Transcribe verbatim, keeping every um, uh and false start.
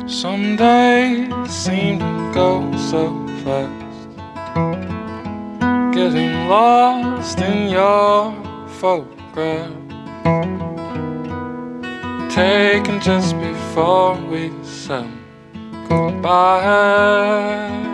Some days seem to go so fast, getting lost in your photograph, taken just before we said goodbye.